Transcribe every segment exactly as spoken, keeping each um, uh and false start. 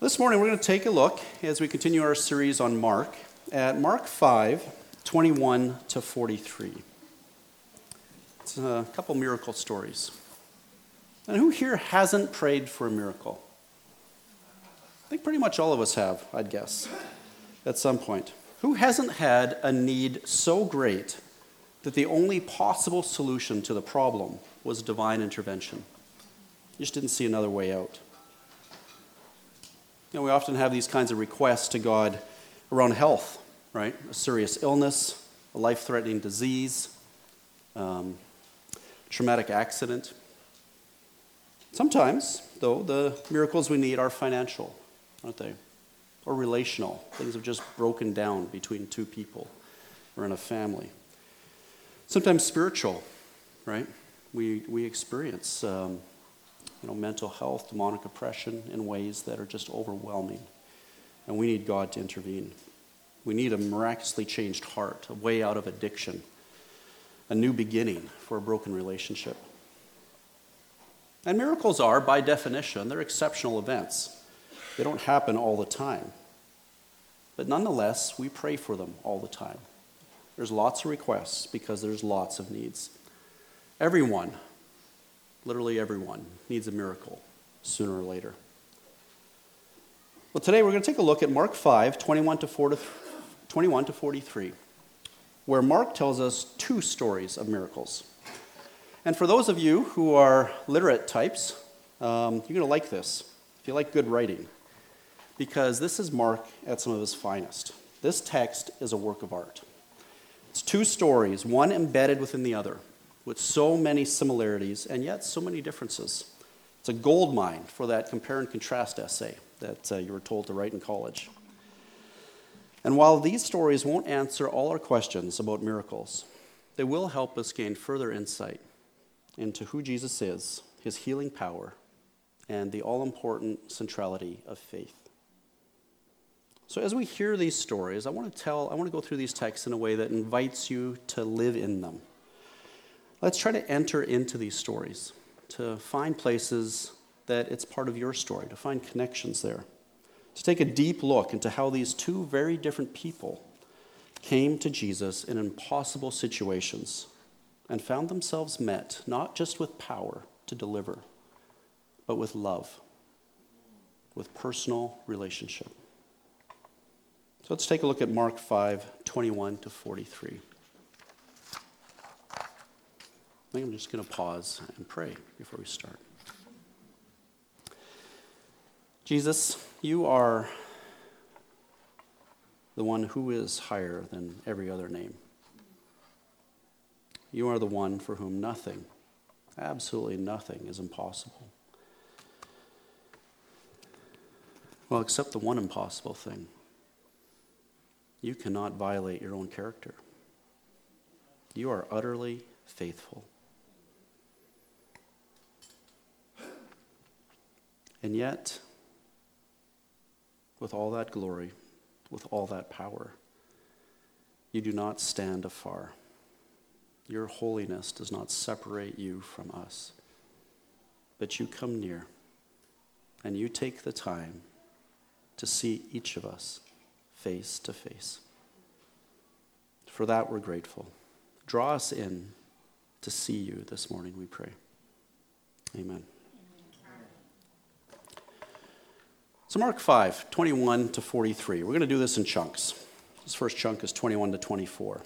This morning we're going to take a look, as we continue our series on Mark, at Mark five, twenty-one to forty-three. It's a couple miracle stories. And who here hasn't prayed for a miracle? I think pretty much all of us have, I'd guess, at some point. Who hasn't had a need so great that the only possible solution to the problem was divine intervention? You just didn't see another way out. You know, we often have these kinds of requests to God around health, right? A serious illness, a life-threatening disease, um, traumatic accident. Sometimes, though, the miracles we need are financial, aren't they? Or relational. Things have just broken down between two people or in a family. Sometimes spiritual, right? We we experience um, you know, mental health, demonic oppression in ways that are just overwhelming. And we need God to intervene. We need a miraculously changed heart, a way out of addiction, a new beginning for a broken relationship. And miracles are, by definition, they're exceptional events. They don't happen all the time. But nonetheless, we pray for them all the time. There's lots of requests because there's lots of needs. Everyone, literally everyone, needs a miracle sooner or later. Well, today we're going to take a look at Mark five, twenty-one to forty-three, where Mark tells us two stories of miracles. And for those of you who are literate types, um, you're going to like this, if you like good writing, because this is Mark at some of his finest. This text is a work of art. It's two stories, one embedded within the other, with so many similarities and yet so many differences. It's a gold mine for that compare and contrast essay that uh, you were told to write in college. And while these stories won't answer all our questions about miracles, they will help us gain further insight into who Jesus is, his healing power, and the all-important centrality of faith. So as we hear these stories, I want to tell, I want to go through these texts in a way that invites you to live in them. Let's try to enter into these stories, to find places that it's part of your story, to find connections there, to take a deep look into how these two very different people came to Jesus in impossible situations and found themselves met not just with power to deliver, but with love, with personal relationship. So let's take a look at Mark five, twenty-one to forty-three. I think I'm just going to pause and pray before we start. Jesus, you are the one who is higher than every other name. You are the one for whom nothing, absolutely nothing, is impossible. Well, except the one impossible thing. You cannot violate your own character. You are utterly faithful. And yet, with all that glory, with all that power, you do not stand afar. Your holiness does not separate you from us, but you come near, and you take the time to see each of us face to face. For that, we're grateful. Draw us in to see you this morning, we pray. Amen. So Mark five, twenty-one to forty-three. We're going to do this in chunks. This first chunk is twenty-one to twenty-four.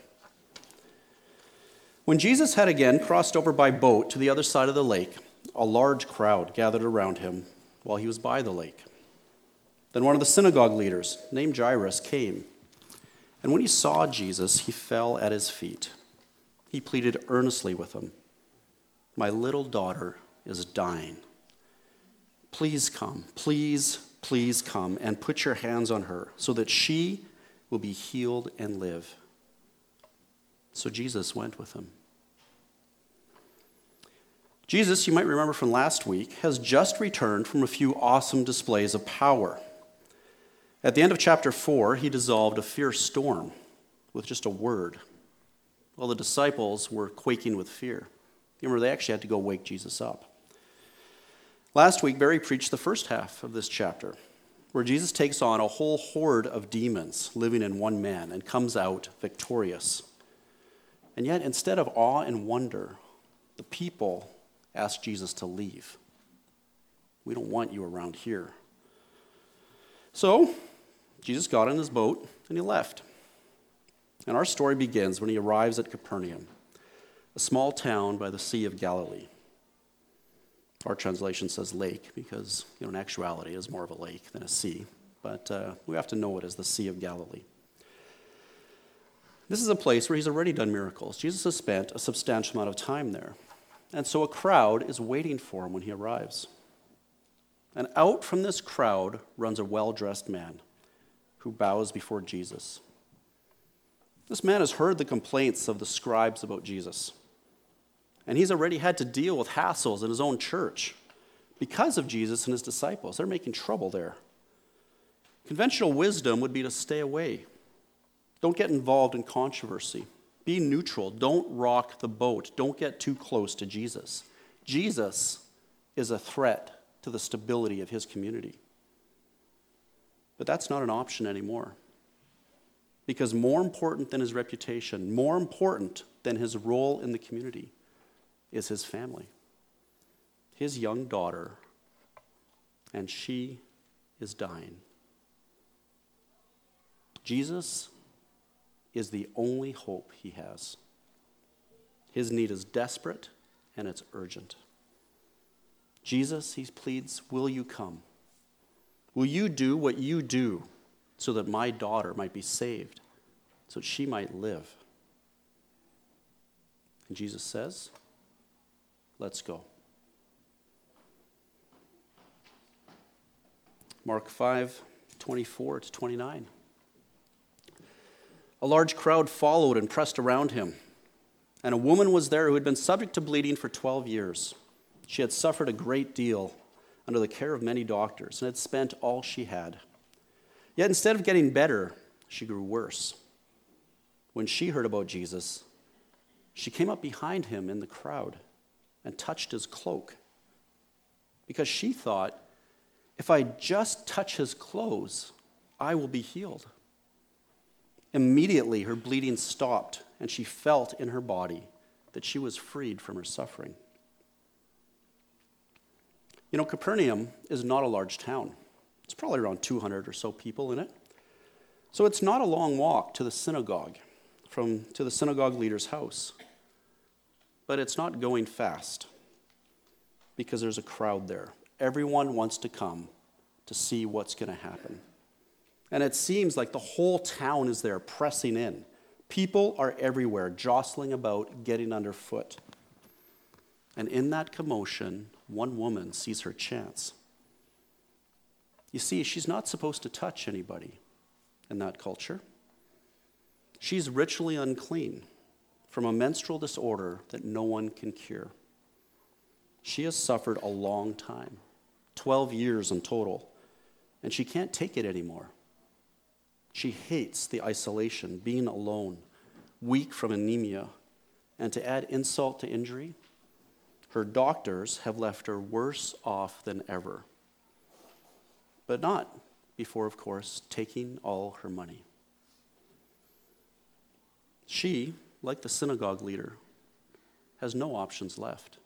When Jesus had again crossed over by boat to the other side of the lake, a large crowd gathered around him while he was by the lake. Then one of the synagogue leaders, named Jairus, came. And when he saw Jesus, he fell at his feet. He pleaded earnestly with him, "My little daughter is dying. Please come, please Please come and put your hands on her so that she will be healed and live." So Jesus went with him. Jesus, you might remember from last week, has just returned from a few awesome displays of power. At the end of chapter four, he dissolved a fierce storm with just a word. Well, the disciples were quaking with fear. You remember, they actually had to go wake Jesus up. Last week, Barry preached the first half of this chapter. where Jesus takes on a whole horde of demons living in one man and comes out victorious. And yet, instead of awe and wonder, the people ask Jesus to leave. We don't want you around here. So, Jesus got in his boat and he left. And our story begins when he arrives at Capernaum, a small town by the Sea of Galilee. Our translation says lake because, you know, in actuality, it is more of a lake than a sea. But uh, we have to know it as the Sea of Galilee. This is a place where he's already done miracles. Jesus has spent a substantial amount of time there. And so a crowd is waiting for him when he arrives. And out from this crowd runs a well-dressed man who bows before Jesus. This man has heard the complaints of the scribes about Jesus. And he's already had to deal with hassles in his own church because of Jesus and his disciples. They're making trouble there. Conventional wisdom would be to stay away. Don't get involved in controversy. Be neutral. Don't rock the boat. Don't get too close to Jesus. Jesus is a threat to the stability of his community. But that's not an option anymore. Because more important than his reputation, more important than his role in the community, is his family, his young daughter, and she is dying. Jesus is the only hope he has. His need is desperate and it's urgent. Jesus, he pleads, will you come? Will you do what you do so that my daughter might be saved, so that she might live? And Jesus says, let's go. Mark five, twenty-four to twenty-nine. A large crowd followed and pressed around him. And a woman was there who had been subject to bleeding for twelve years. She had suffered a great deal under the care of many doctors and had spent all she had. Yet instead of getting better, she grew worse. When she heard about Jesus, she came up behind him in the crowd and touched his cloak, because she thought, if I just touch his clothes, I will be healed. Immediately, her bleeding stopped, and she felt in her body that she was freed from her suffering. You know, Capernaum is not a large town. It's probably around two hundred or so people in it. So it's not a long walk to the synagogue, from to the synagogue leader's house. But it's not going fast because there's a crowd there. Everyone wants to come to see what's going to happen. And it seems like the whole town is there pressing in. People are everywhere, jostling about, getting underfoot. And in that commotion, one woman sees her chance. You see, she's not supposed to touch anybody in that culture. She's ritually unclean from a menstrual disorder that no one can cure. She has suffered a long time, twelve years in total, and she can't take it anymore. She hates the isolation, being alone, weak from anemia, and to add insult to injury, her doctors have left her worse off than ever. But not before, of course, taking all her money. She, like the synagogue leader, has no options left.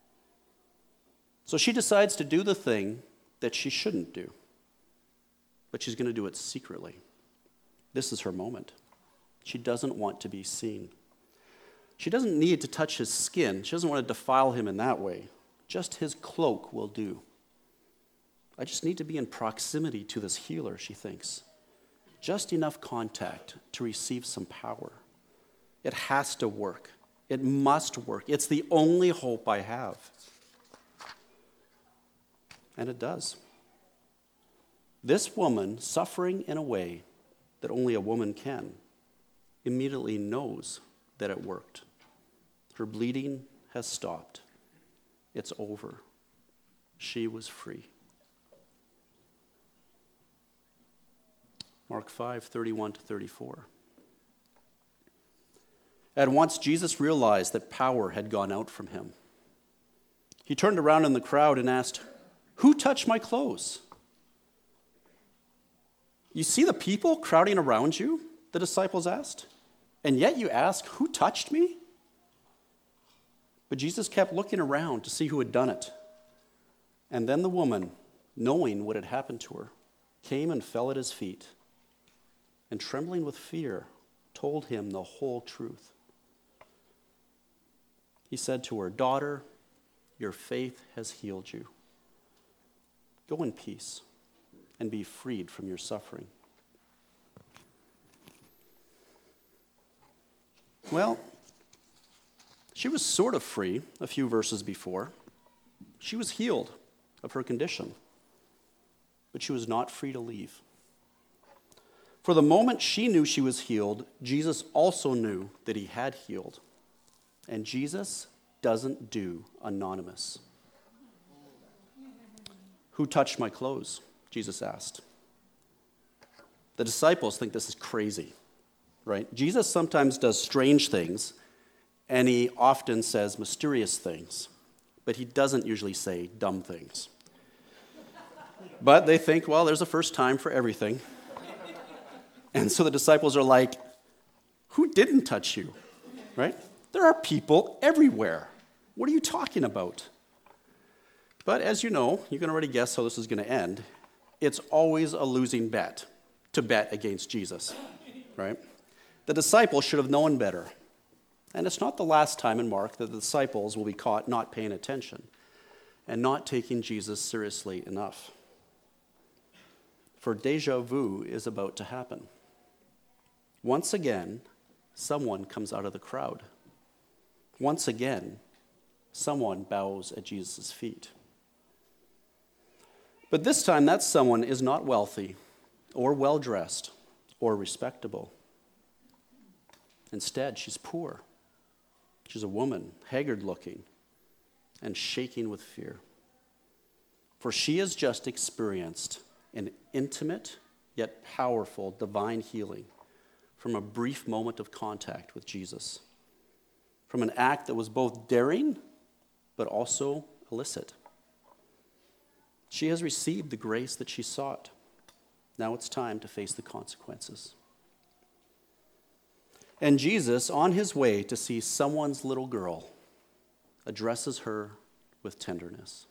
So she decides to do the thing that she shouldn't do, but she's going to do it secretly. This is her moment. She doesn't want to be seen. She doesn't need to touch his skin. She doesn't want to defile him in that way. Just his cloak will do. I just need to be in proximity to this healer, she thinks. Just enough contact to receive some power. It has to work. It must work. It's the only hope I have. And it does. This woman, suffering in a way that only a woman can, immediately knows that it worked. Her bleeding has stopped. It's over. She was free. Mark five, thirty-one to thirty-four. At once Jesus realized that power had gone out from him. He turned around in the crowd and asked, "Who touched my clothes?" You see the people crowding around you, the disciples asked, and yet you ask, who touched me? But Jesus kept looking around to see who had done it. And then the woman, knowing what had happened to her, came and fell at his feet, and trembling with fear, told him the whole truth. He said to her, "Daughter, your faith has healed you. Go in peace and be freed from your suffering." Well, she was sort of free a few verses before. She was healed of her condition, but she was not free to leave. For the moment she knew she was healed, Jesus also knew that he had healed. And Jesus doesn't do anonymous. "Who touched my clothes?" Jesus asked. The disciples think this is crazy, right? Jesus sometimes does strange things, and he often says mysterious things, but he doesn't usually say dumb things. But they think, well, there's a first time for everything. And so the disciples are like, "Who didn't touch you?" Right? There are people everywhere. What are you talking about? But as you know, you can already guess how this is going to end. It's always a losing bet to bet against Jesus, right? The disciples should have known better. And it's not the last time in Mark that the disciples will be caught not paying attention and not taking Jesus seriously enough. For deja vu is about to happen. Once again, someone comes out of the crowd. Once again, someone bows at Jesus' feet. But this time, that someone is not wealthy or well-dressed or respectable. Instead, she's poor. She's a woman, haggard-looking and shaking with fear. For she has just experienced an intimate yet powerful divine healing from a brief moment of contact with Jesus, from an act that was both daring but also illicit. She has received the grace that she sought. Now it's time to face the consequences. And Jesus, on his way to see someone's little girl, addresses her with tenderness.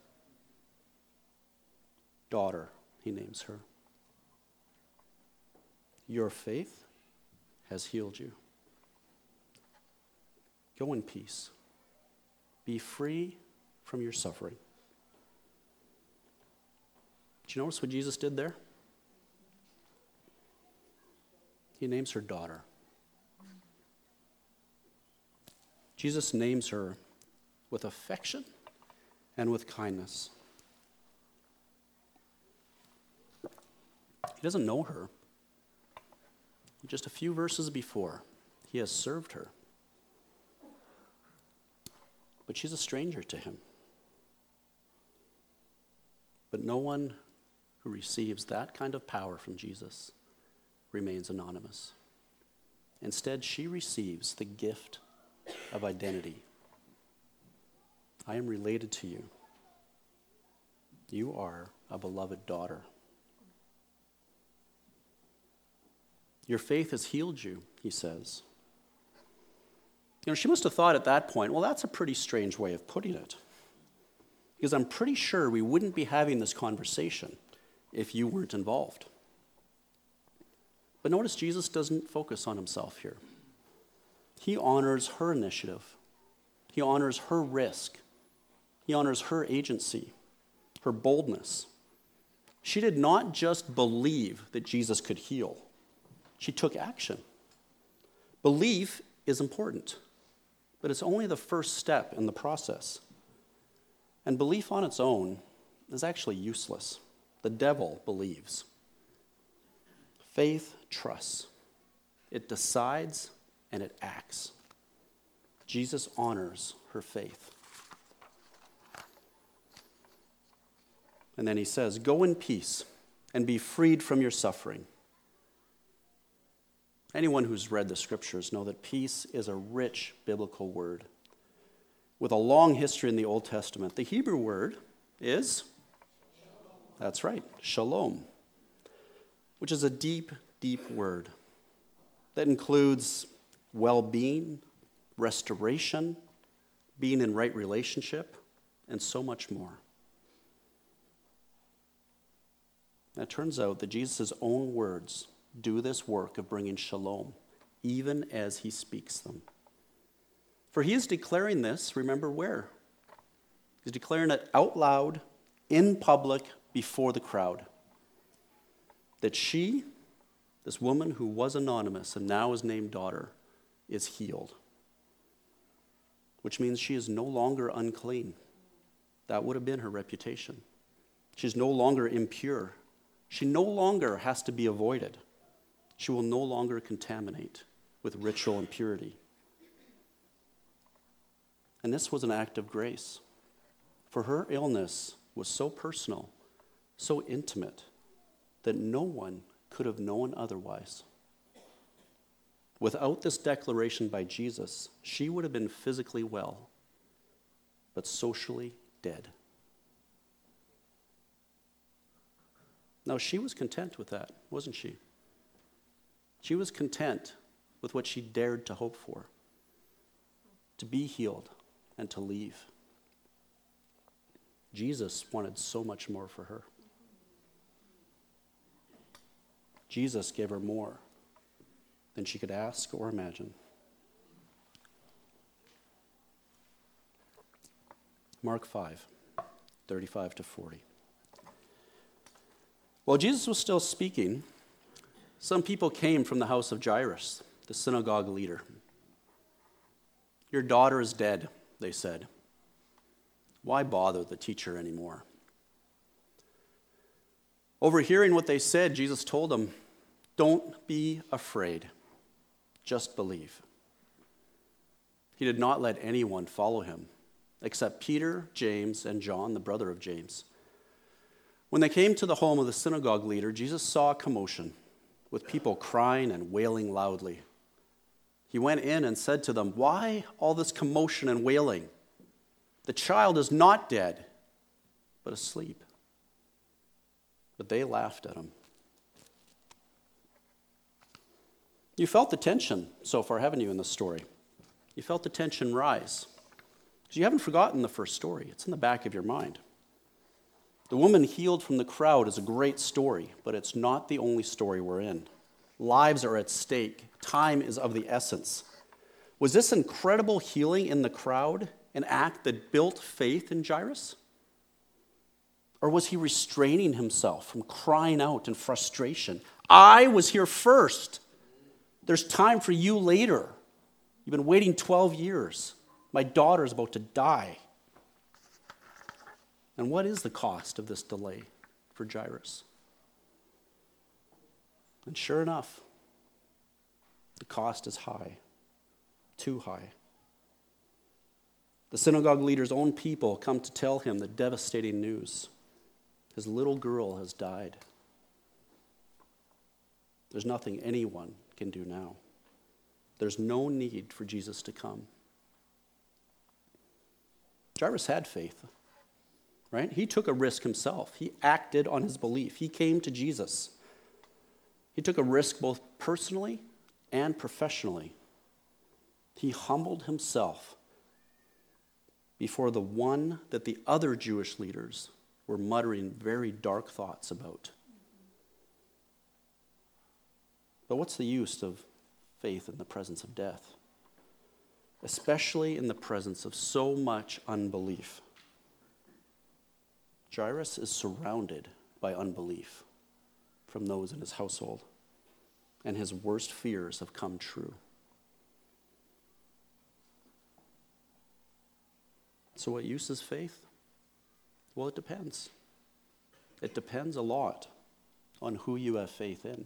"Daughter," he names her. "Your faith has healed you. Go in peace. Be free from your suffering." Did you notice what Jesus did there? He names her daughter. Jesus names her with affection and with kindness. He doesn't know her. Just a few verses before, he has served her. But she's a stranger to him. But no one who receives that kind of power from Jesus remains anonymous. Instead, she receives the gift of identity. I am related to you. You are a beloved daughter. Your faith has healed you, he says. You know, she must have thought at that point, well, that's a pretty strange way of putting it. Because I'm pretty sure we wouldn't be having this conversation if you weren't involved. But notice Jesus doesn't focus on himself here. He honors her initiative. He honors her risk. He honors her agency, her boldness. She did not just believe that Jesus could heal. She took action. Belief is important, but it's only the first step in the process. And belief on its own is actually useless. The devil believes. Faith trusts. It decides and it acts. Jesus honors her faith. And then he says, "Go in peace and be freed from your suffering." Anyone who's read the scriptures know that peace is a rich biblical word with a long history in the Old Testament. The Hebrew word is, that's right, shalom. which is a deep, deep word that includes well-being, restoration, being in right relationship, and so much more. And it turns out that Jesus' own words do this work of bringing shalom, even as he speaks them. For he is declaring this, remember where? He's declaring it out loud, in public, before the crowd. That she, this woman who was anonymous and now is named daughter, is healed. Which means she is no longer unclean. That would have been her reputation. She's no longer impure. She no longer has to be avoided. She will no longer contaminate with ritual impurity. And this was an act of grace. For her illness was so personal, so intimate, that no one could have known otherwise. Without this declaration by Jesus, she would have been physically well, but socially dead. Now, she was content with that, wasn't she? She was content with what she dared to hope for, to be healed and to leave. Jesus wanted so much more for her. Jesus gave her more than she could ask or imagine. Mark five, thirty-five to forty. While Jesus was still speaking, some people came from the house of Jairus, the synagogue leader. "Your daughter is dead," they said. "Why bother the teacher anymore?" Overhearing what they said, Jesus told them, "Don't be afraid. Just believe." He did not let anyone follow him, except Peter, James, and John, the brother of James. When they came to the home of the synagogue leader, Jesus saw a commotion, with people crying and wailing loudly. He went in and said to them, "Why all this commotion and wailing? The child is not dead, but asleep." But they laughed at him. You felt the tension so far, haven't you, in the story? You felt the tension rise. Because you haven't forgotten the first story. It's in the back of your mind. The woman healed from the crowd is a great story, but it's not the only story we're in. Lives are at stake. Time is of the essence. Was this incredible healing in the crowd an act that built faith in Jairus? Or was he restraining himself from crying out in frustration? "I was here first. There's time for you later. You've been waiting twelve years. My daughter's about to die." And what is the cost of this delay for Jairus? And sure enough, the cost is high, too high. The synagogue leader's own people come to tell him the devastating news. His little girl has died. There's nothing anyone can do now. There's no need for Jesus to come. Jairus had faith, right? He took a risk himself. He acted on his belief. He came to Jesus. He took a risk both personally and professionally. He humbled himself before the one that the other Jewish leaders were muttering very dark thoughts about. But what's the use of faith in the presence of death? Especially in the presence of so much unbelief. Jairus is surrounded by unbelief from those in his household, and his worst fears have come true. So what use is faith? Well, it depends. It depends a lot on who you have faith in.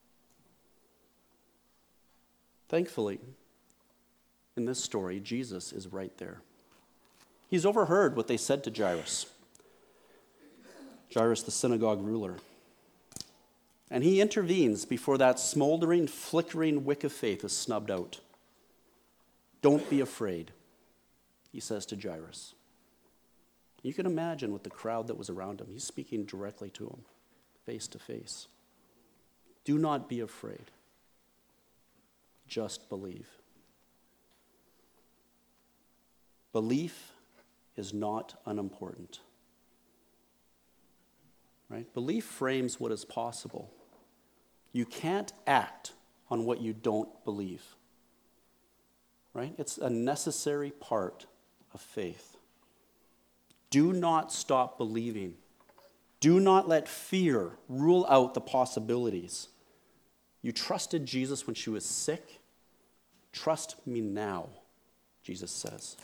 Thankfully, in this story, Jesus is right there. He's overheard what they said to Jairus. Jairus, the synagogue ruler. And he intervenes before that smoldering, flickering wick of faith is snubbed out. "Don't be afraid," he says to Jairus. You can imagine with the crowd that was around him. He's speaking directly to him, face to face. Do not be afraid. Just believe. Belief is not unimportant. Right? Belief frames what is possible. You can't act on what you don't believe. Right? It's a necessary part of faith. Do not stop believing. Do not let fear rule out the possibilities. You trusted Jesus when she was sick. Trust me now, Jesus says.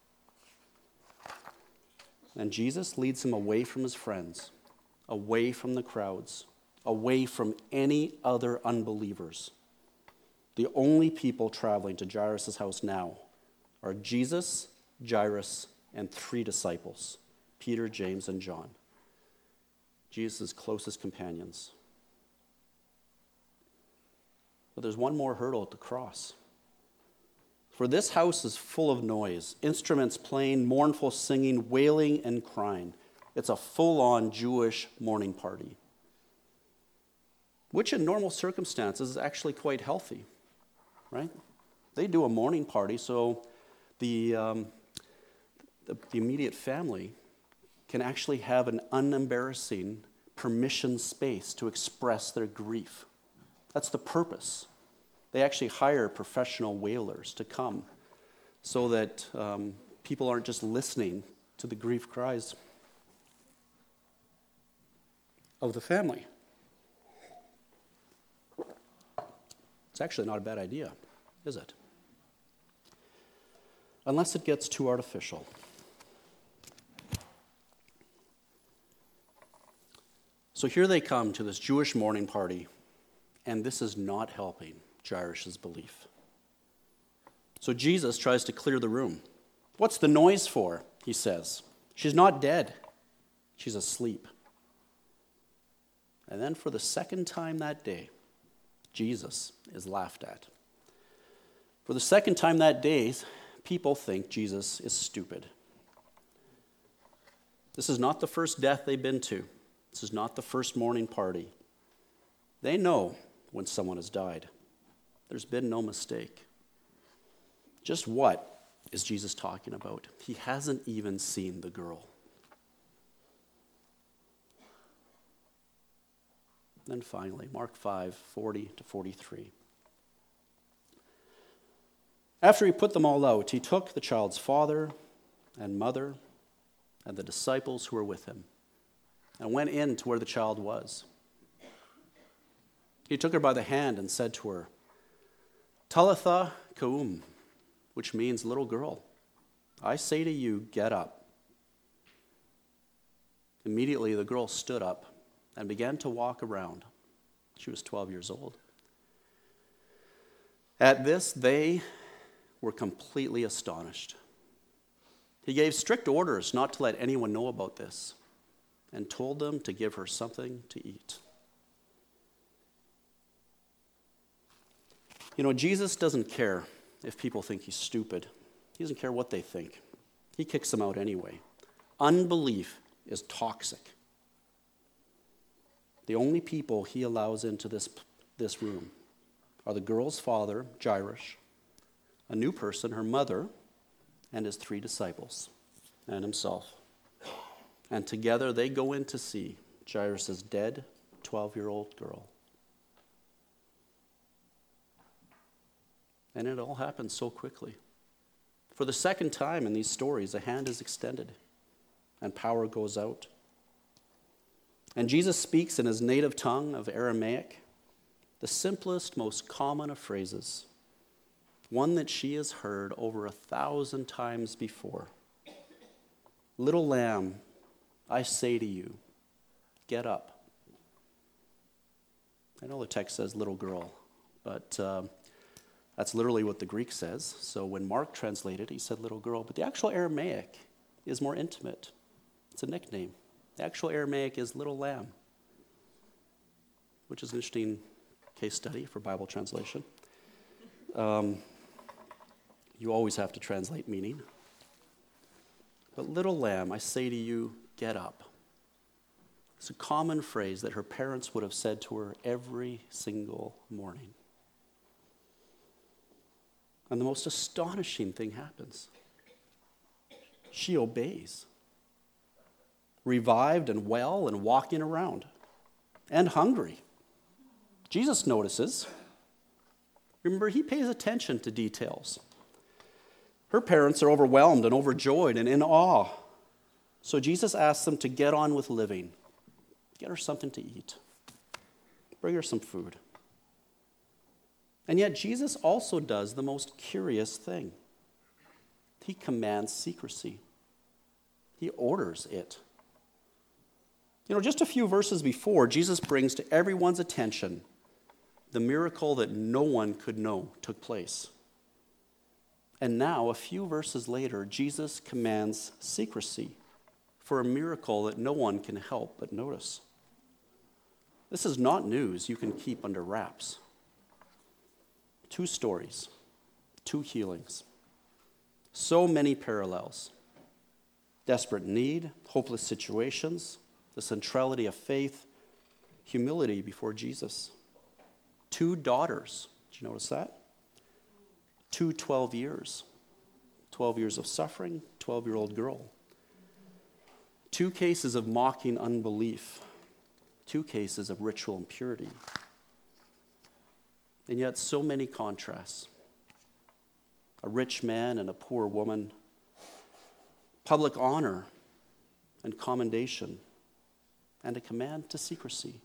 And Jesus leads him away from his friends, away from the crowds, away from any other unbelievers. The only people traveling to Jairus' house now are Jesus, Jairus, and three disciples, Peter, James, and John, Jesus' closest companions. But there's one more hurdle at the cross. For this house is full of noise, instruments playing, mournful singing, wailing, and crying. It's a full-on Jewish mourning party, which in normal circumstances is actually quite healthy, right? They do a mourning party so the, um, the, the immediate family can actually have an unembarrassing permission space to express their grief. That's the purpose. They actually hire professional wailers to come so that um, people aren't just listening to the grief cries of the family. It's actually not a bad idea, is it? Unless it gets too artificial. So here they come to this Jewish mourning party, and this is not helping Jairus' belief. So Jesus tries to clear the room. What's the noise for? He says. She's not dead. She's asleep. And then for the second time that day, Jesus is laughed at. For the second time that day, people think Jesus is stupid. This is not the first death they've been to. This is not the first mourning party. They know when someone has died. There's been no mistake. Just what is Jesus talking about? He hasn't even seen the girl. Then finally, Mark five, forty to forty-three. After he put them all out, he took the child's father and mother and the disciples who were with him and went in to where the child was. He took her by the hand and said to her, Talitha koum, which means little girl, I say to you, get up. Immediately the girl stood up and began to walk around. She was twelve years old. At this, they were completely astonished. He gave strict orders not to let anyone know about this and told them to give her something to eat. You know, Jesus doesn't care if people think he's stupid. He doesn't care what they think. He kicks them out anyway. Unbelief is toxic. The only people he allows into this, this room are the girl's father, Jairus, a new person, her mother, and his three disciples, and himself. And together they go in to see Jairus' dead twelve-year-old girl. And it all happens so quickly. For the second time in these stories, a hand is extended and power goes out. And Jesus speaks in his native tongue of Aramaic, the simplest, most common of phrases, one that she has heard over a thousand times before. Little lamb, I say to you, get up. I know the text says little girl, but uh, that's literally what the Greek says. So when Mark translated, he said little girl. But the actual Aramaic is more intimate. It's a nickname. The actual Aramaic is little lamb, which is an interesting case study for Bible translation. Um, you always have to translate meaning. But little lamb, I say to you, get up. It's a common phrase that her parents would have said to her every single morning. And the most astonishing thing happens. She obeys. Revived and well and walking around. And hungry. Jesus notices. Remember, he pays attention to details. Her parents are overwhelmed and overjoyed and in awe. So Jesus asks them to get on with living. Get her something to eat. Bring her some food. And yet Jesus also does the most curious thing. He commands secrecy. He orders it. You know, just a few verses before, Jesus brings to everyone's attention the miracle that no one could know took place. And now, a few verses later, Jesus commands secrecy for a miracle that no one can help but notice. This is not news you can keep under wraps. Two stories, two healings, so many parallels. Desperate need, hopeless situations, the centrality of faith, humility before Jesus. Two daughters, did you notice that? Two twelve years. twelve years of suffering, twelve-year-old girl. Two cases of mocking unbelief. Two cases of ritual impurity. And yet so many contrasts. A rich man and a poor woman. Public honor and commendation. And a command to secrecy.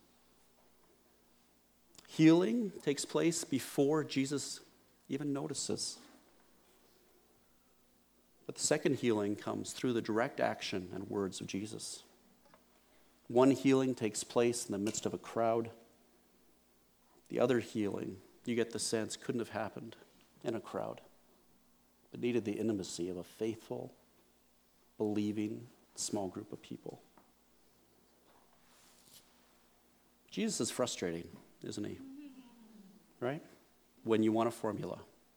Healing takes place before Jesus even notices. But the second healing comes through the direct action and words of Jesus. One healing takes place in the midst of a crowd. The other healing, you get the sense, couldn't have happened in a crowd, but needed the intimacy of a faithful, believing, small group of people. Jesus is frustrating, isn't he? Right? When you want a formula.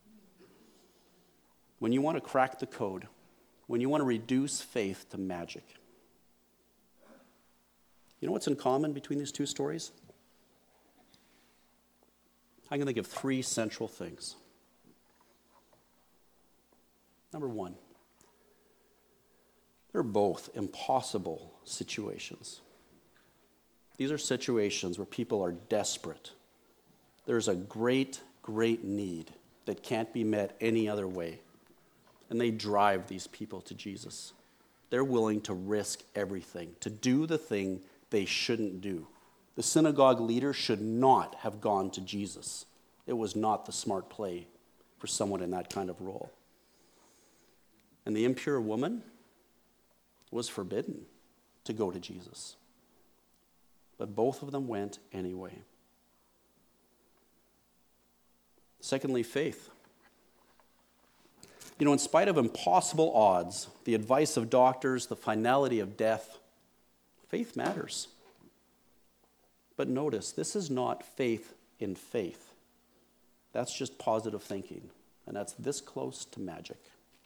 When you want to crack the code. When you want to reduce faith to magic. You know what's in common between these two stories? I'm going to give three central things. Number one, they're both impossible situations. These are situations where people are desperate. There's a great, great need that can't be met any other way. And they drive these people to Jesus. They're willing to risk everything, to do the thing they shouldn't do. The synagogue leader should not have gone to Jesus. It was not the smart play for someone in that kind of role. And the impure woman was forbidden to go to Jesus. But both of them went anyway. Secondly, faith. You know, in spite of impossible odds, the advice of doctors, the finality of death, faith matters. But notice, this is not faith in faith. That's just positive thinking, and that's this close to magic.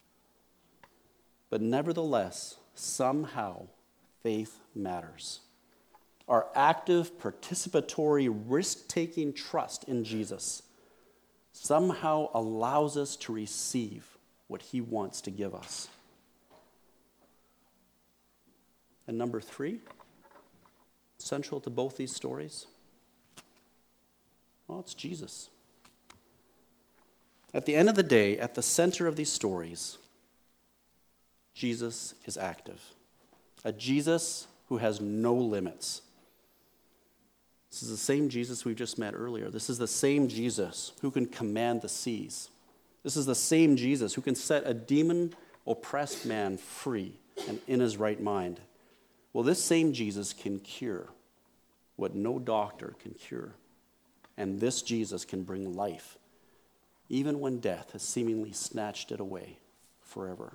But nevertheless, somehow, faith matters. Our active, participatory, risk-taking trust in Jesus somehow allows us to receive what he wants to give us. And number three, central to both these stories, well, it's Jesus. At the end of the day, at the center of these stories, Jesus is active. A Jesus who has no limits. This is the same Jesus we've just met earlier. This is the same Jesus who can command the seas. This is the same Jesus who can set a demon-oppressed man free and in his right mind. Well, this same Jesus can cure what no doctor can cure. And this Jesus can bring life, even when death has seemingly snatched it away forever.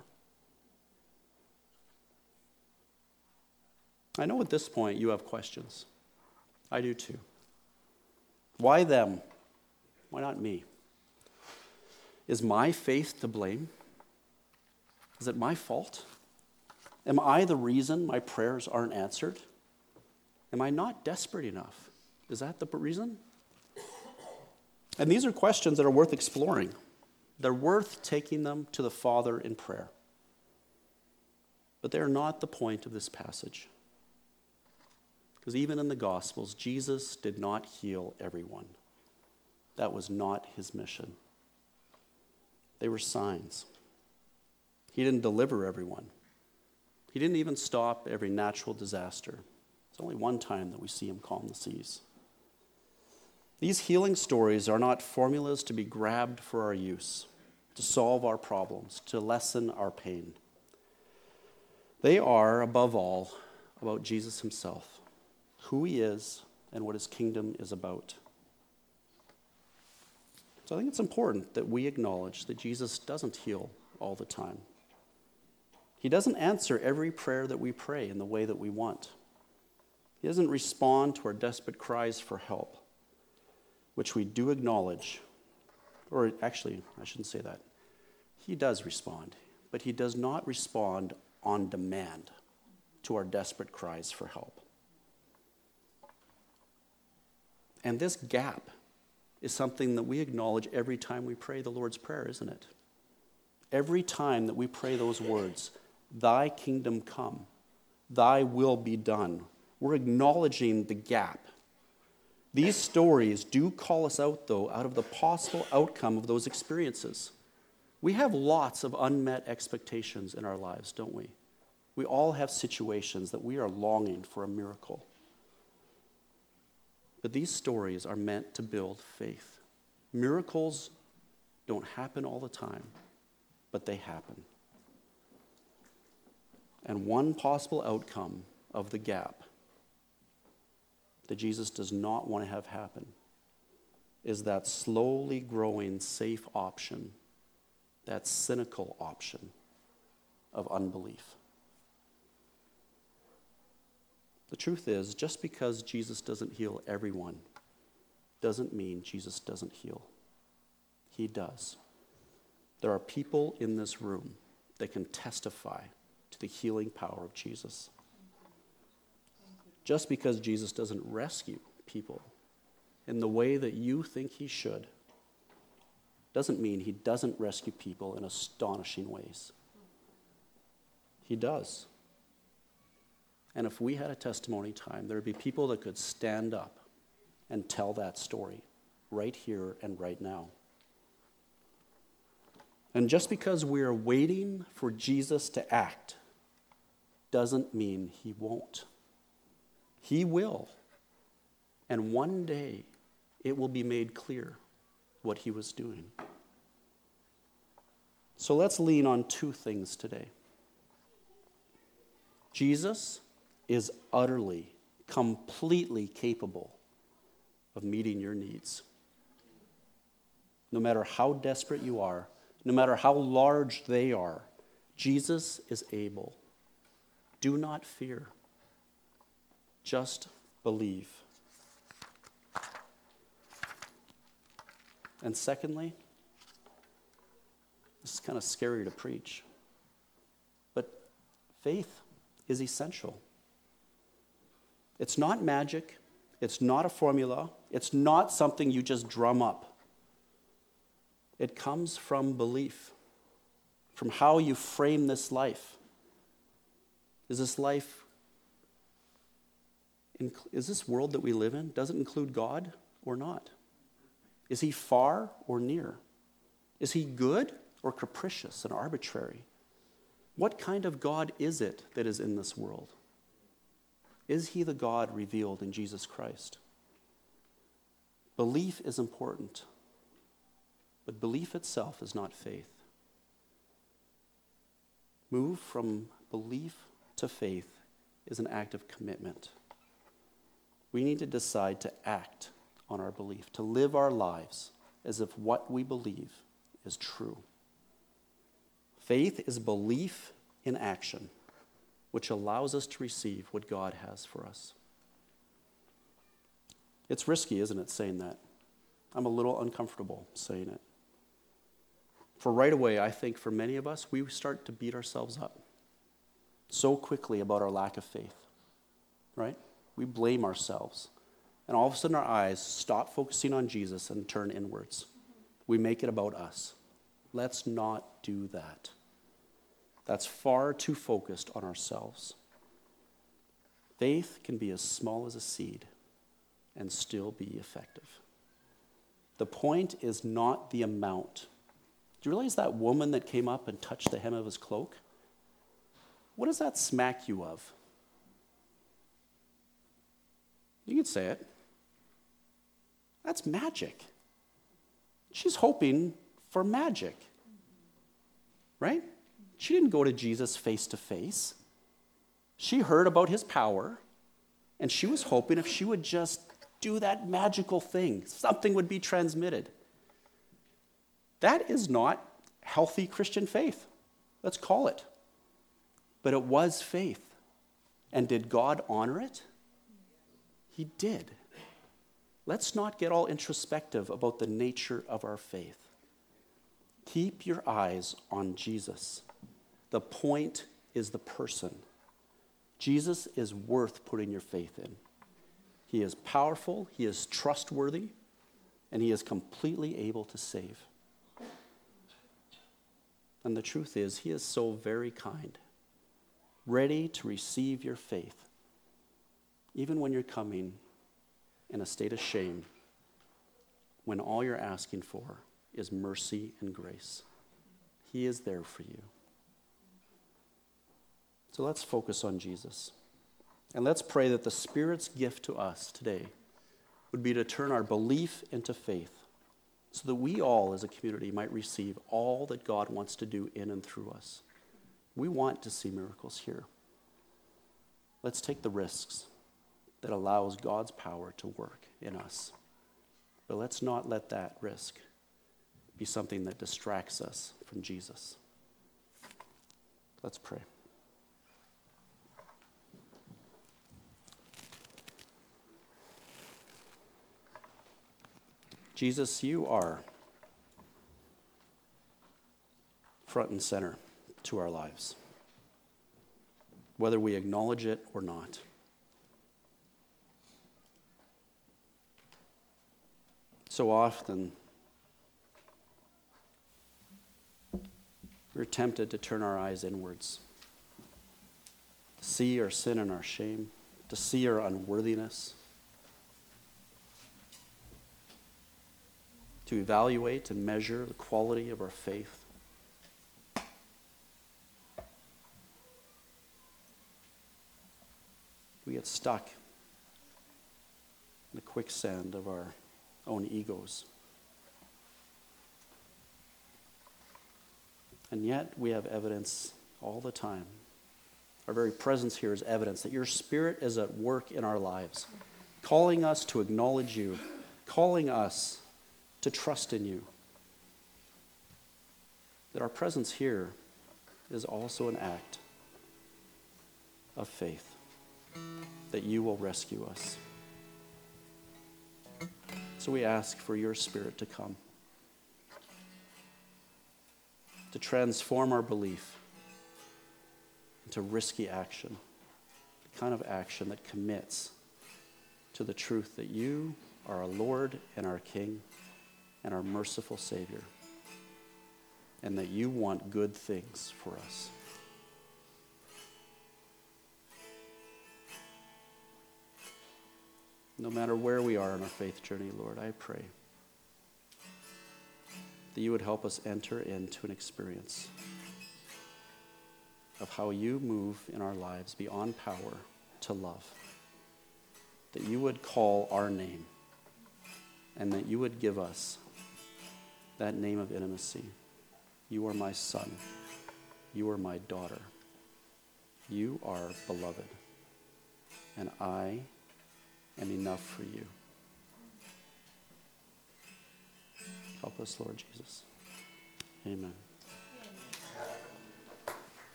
I know at this point you have questions. I do too. Why them? Why not me? Is my faith to blame? Is it my fault? Am I the reason my prayers aren't answered? Am I not desperate enough? Is that the reason? And these are questions that are worth exploring. They're worth taking them to the Father in prayer. But they're not the point of this passage. Because even in the Gospels, Jesus did not heal everyone. That was not his mission. They were signs. He didn't deliver everyone. He didn't even stop every natural disaster. It's only one time that we see him calm the seas. These healing stories are not formulas to be grabbed for our use, to solve our problems, to lessen our pain. They are, above all, about Jesus himself, who he is, and what his kingdom is about. So I think it's important that we acknowledge that Jesus doesn't heal all the time. He doesn't answer every prayer that we pray in the way that we want. He doesn't respond to our desperate cries for help, which we do acknowledge. Or actually, I shouldn't say that. He does respond, but he does not respond on demand to our desperate cries for help. And this gap is something that we acknowledge every time we pray the Lord's Prayer, isn't it? Every time that we pray those words, thy kingdom come, thy will be done, we're acknowledging the gap. These stories do call us out, though, out of the possible outcome of those experiences. We have lots of unmet expectations in our lives, don't we? We all have situations that we are longing for a miracle. But these stories are meant to build faith. Miracles don't happen all the time, but they happen. And one possible outcome of the gap that Jesus does not want to have happen is that slowly growing safe option, that cynical option of unbelief. The truth is, just because Jesus doesn't heal everyone doesn't mean Jesus doesn't heal. He does. There are people in this room that can testify to the healing power of Jesus. Just because Jesus doesn't rescue people in the way that you think he should doesn't mean he doesn't rescue people in astonishing ways. He does. And if we had a testimony time, there would be people that could stand up and tell that story right here and right now. And just because we are waiting for Jesus to act doesn't mean he won't. He will. And one day it will be made clear what he was doing. So let's lean on two things today. Jesus is utterly, completely capable of meeting your needs. No matter how desperate you are, no matter how large they are, Jesus is able. Do not fear. Just believe. And secondly, this is kind of scary to preach, but faith is essential. It's not magic. It's not a formula. It's not something you just drum up. It comes from belief, from how you frame this life. Is this life, is this world that we live in, does it include God or not? Is he far or near? Is he good or capricious and arbitrary? What kind of God is it that is in this world? Is he the God revealed in Jesus Christ? Belief is important, but belief itself is not faith. Move from belief to faith is an act of commitment. We need to decide to act on our belief, to live our lives as if what we believe is true. Faith is belief in action, which allows us to receive what God has for us. It's risky, isn't it, saying that? I'm a little uncomfortable saying it. For right away, I think for many of us, we start to beat ourselves up so quickly about our lack of faith, right? we blame ourselves. And all of a sudden our eyes stop focusing on Jesus and turn inwards. We make it about us. Let's not do that. That's far too focused on ourselves. Faith can be as small as a seed and still be effective. The point is not the amount. Do you realize that woman that came up and touched the hem of his cloak? What does that smack you of? You can say it. That's magic. She's hoping for magic, right? She didn't go to Jesus face to face. She heard about his power, and she was hoping if she would just do that magical thing, something would be transmitted. That is not healthy Christian faith. Let's call it. But it was faith. And did God honor it? He did. Let's not get all introspective about the nature of our faith. Keep your eyes on Jesus. The point is the person. Jesus is worth putting your faith in. He is powerful, he is trustworthy, and he is completely able to save. And the truth is, he is so very kind, ready to receive your faith, even when you're coming in a state of shame, when all you're asking for is mercy and grace. He is there for you. So let's focus on Jesus. And let's pray that the Spirit's gift to us today would be to turn our belief into faith so that we all as a community might receive all that God wants to do in and through us. We want to see miracles here. Let's take the risks that allows God's power to work in us. But let's not let that risk be something that distracts us from Jesus. Let's pray. Jesus, you are front and center to our lives, whether we acknowledge it or not. So often, we're tempted to turn our eyes inwards, to see our sin and our shame, to see our unworthiness, to evaluate and measure the quality of our faith. We get stuck in the quicksand of our own egos. And yet we have evidence all the time. Our very presence here is evidence that your Spirit is at work in our lives, calling us to acknowledge you, calling us to trust in you. That our presence here is also an act of faith, that you will rescue us. So we ask for your Spirit to come, to transform our belief into risky action, the kind of action that commits to the truth that you are our Lord and our King and our merciful Savior, and that you want good things for us. No matter where we are in our faith journey, Lord, I pray that you would help us enter into an experience of how you move in our lives beyond power to love. That you would call our name, and that you would give us that name of intimacy. You are my son. You are my daughter. You are beloved. And I am enough for you. Help us, Lord Jesus. Amen.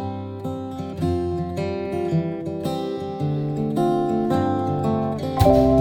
Thank you.